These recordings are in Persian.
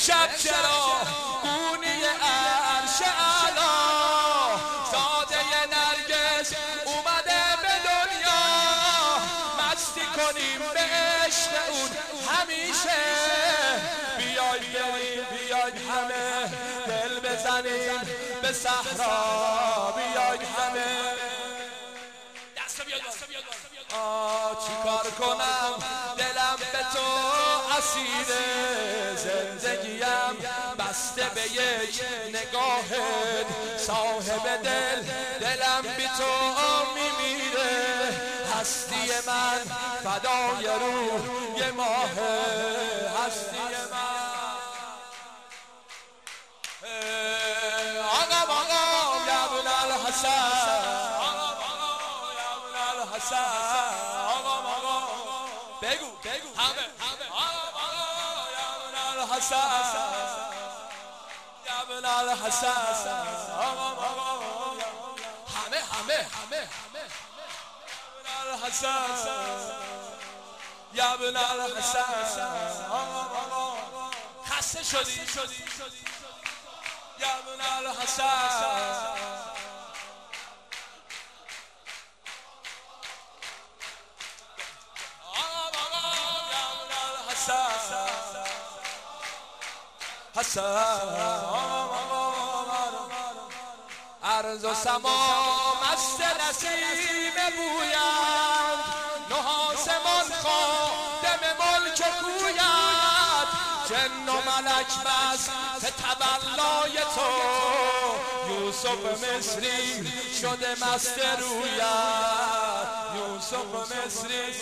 امشب چرا گونی عرش اعلا زاده نرگس اومده به دنیا مستی کنیم به عشق اون همیشه بیاید بریم بیاید همه دل بزنیم به صحرا بیاید همه چی کار کنم دلم به تو اسیره زندگیم بسته به یک نگاهت صاحب دلم بی تو میمیره هستی من فدای روی ماه هستی من آقا یا ابن الحسن آقا بگو همه یا ابن الحسن یا ابن الحسن همه الحسن یا ابن الحسن خسته شدی یا ابن الحسن عرض و سما مست نسیم بویند نحاسمان خادم ملک کویند جن و ملک مست تولای تو یوسف مصری شده مست رویت یوسف مصری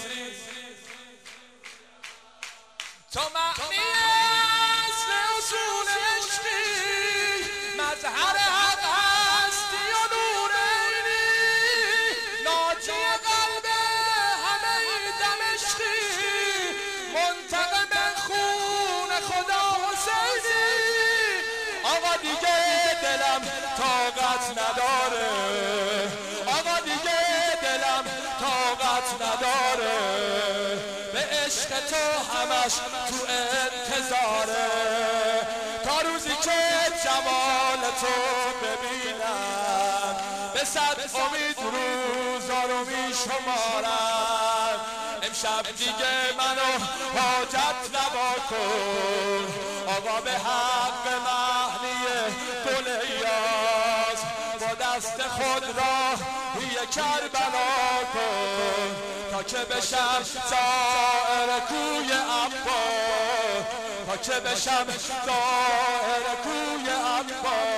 تو معنی اصل اصول عشقی مظهر حق هستی و نور عینی ناجی قلب همه دمشقی منتقم خون خدا حسینی آقا دیگه دلم طاقت نداره آقا دیگه دلم طاقت نداره عشق تو همش تو انتظاره تا روزی که جمال تو ببینم به صد امید روزا رو میشمارم امشب دیگه منو حاجت نوا کن آقا به حق معنی گل ایاز با دست خود راهی کربلا کن تا که بشم زائر کوی عباس تا که بشم زائر کوی عباس